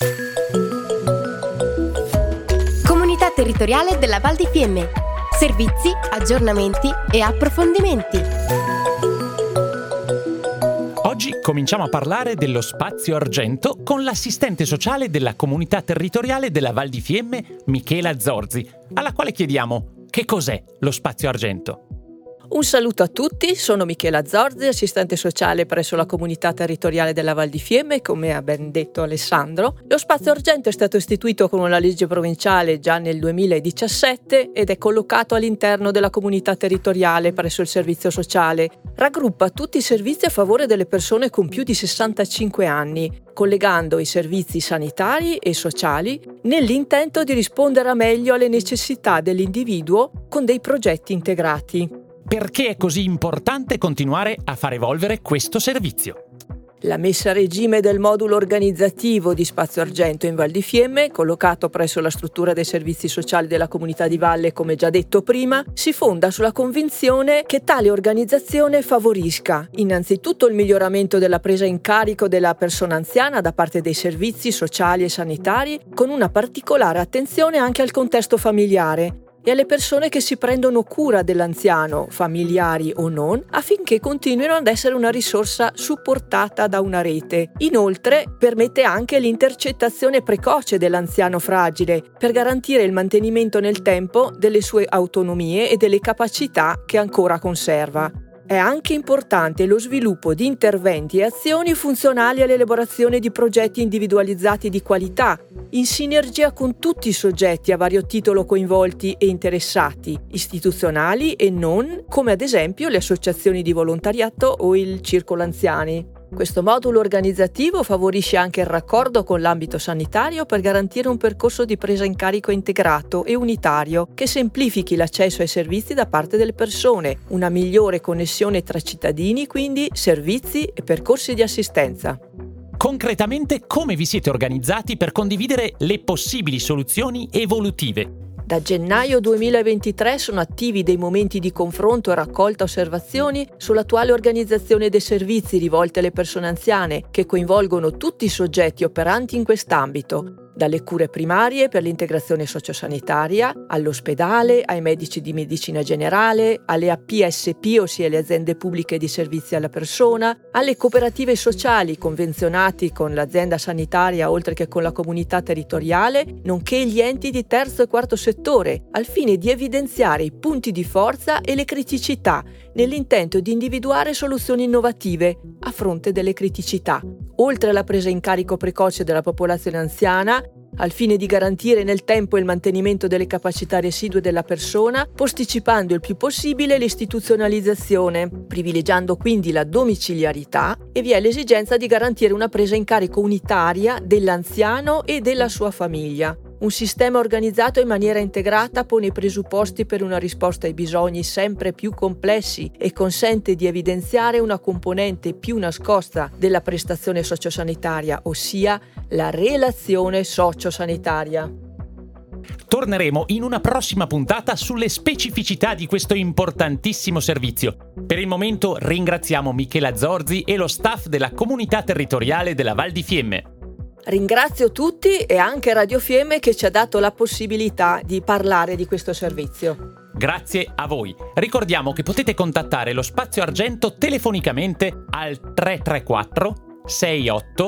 Comunità territoriale della Val di Fiemme. Servizi, aggiornamenti e approfondimenti. Oggi cominciamo a parlare dello Spazio Argento con l'assistente sociale della comunità territoriale della Val di Fiemme, Michela Zorzi, alla quale chiediamo: che cos'è lo Spazio Argento? Un saluto a tutti, sono Michela Zorzi, assistente sociale presso la comunità territoriale della Val di Fiemme, come ha ben detto Alessandro. Lo Spazio Argento è stato istituito con una legge provinciale già nel 2017 ed è collocato all'interno della comunità territoriale presso il servizio sociale. Raggruppa tutti i servizi a favore delle persone con più di 65 anni, collegando i servizi sanitari e sociali nell'intento di rispondere a meglio alle necessità dell'individuo con dei progetti integrati. Perché è così importante continuare a far evolvere questo servizio? La messa a regime del modulo organizzativo di Spazio Argento in Val di Fiemme, collocato presso la struttura dei servizi sociali della comunità di valle, come già detto prima, si fonda sulla convinzione che tale organizzazione favorisca innanzitutto il miglioramento della presa in carico della persona anziana da parte dei servizi sociali e sanitari, con una particolare attenzione anche al contesto familiare e alle persone che si prendono cura dell'anziano, familiari o non, affinché continuino ad essere una risorsa supportata da una rete. Inoltre, permette anche l'intercettazione precoce dell'anziano fragile per garantire il mantenimento nel tempo delle sue autonomie e delle capacità che ancora conserva. È anche importante lo sviluppo di interventi e azioni funzionali all'elaborazione di progetti individualizzati di qualità, in sinergia con tutti i soggetti a vario titolo coinvolti e interessati, istituzionali e non, come ad esempio le associazioni di volontariato o il circolo anziani. Questo modulo organizzativo favorisce anche il raccordo con l'ambito sanitario per garantire un percorso di presa in carico integrato e unitario che semplifichi l'accesso ai servizi da parte delle persone, una migliore connessione tra cittadini, quindi servizi e percorsi di assistenza. Concretamente, come vi siete organizzati per condividere le possibili soluzioni evolutive? Da gennaio 2023 sono attivi dei momenti di confronto e raccolta osservazioni sull'attuale organizzazione dei servizi rivolti alle persone anziane, che coinvolgono tutti i soggetti operanti in quest'ambito, dalle cure primarie per l'integrazione sociosanitaria, all'ospedale, ai medici di medicina generale, alle APSP, ossia le aziende pubbliche di servizi alla persona, alle cooperative sociali convenzionati con l'azienda sanitaria oltre che con la comunità territoriale, nonché gli enti di terzo e quarto settore, al fine di evidenziare i punti di forza e le criticità, nell'intento di individuare soluzioni innovative a fronte delle criticità. Oltre alla presa in carico precoce della popolazione anziana, al fine di garantire nel tempo il mantenimento delle capacità residue della persona, posticipando il più possibile l'istituzionalizzazione, privilegiando quindi la domiciliarità, e vi è l'esigenza di garantire una presa in carico unitaria dell'anziano e della sua famiglia. Un sistema organizzato in maniera integrata pone i presupposti per una risposta ai bisogni sempre più complessi e consente di evidenziare una componente più nascosta della prestazione sociosanitaria, ossia la relazione sociosanitaria. Torneremo in una prossima puntata sulle specificità di questo importantissimo servizio. Per il momento ringraziamo Michela Zorzi e lo staff della comunità territoriale della Val di Fiemme. Ringrazio tutti e anche Radio Fiemme che ci ha dato la possibilità di parlare di questo servizio. Grazie a voi. Ricordiamo che potete contattare lo Spazio Argento telefonicamente al 334 68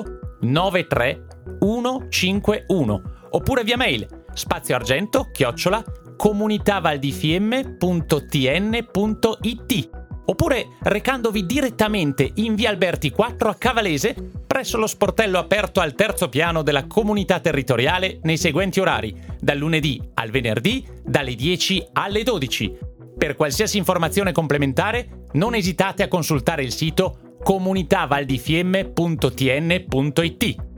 93 151 oppure via mail spazioargento@comunitavaldifiemme.tn.it oppure recandovi direttamente in via Alberti 4 a Cavalese presso lo sportello aperto al terzo piano della comunità territoriale nei seguenti orari, dal lunedì al venerdì dalle 10 alle 12. Per qualsiasi informazione complementare non esitate a consultare il sito comunitavaldifiemme.tn.it.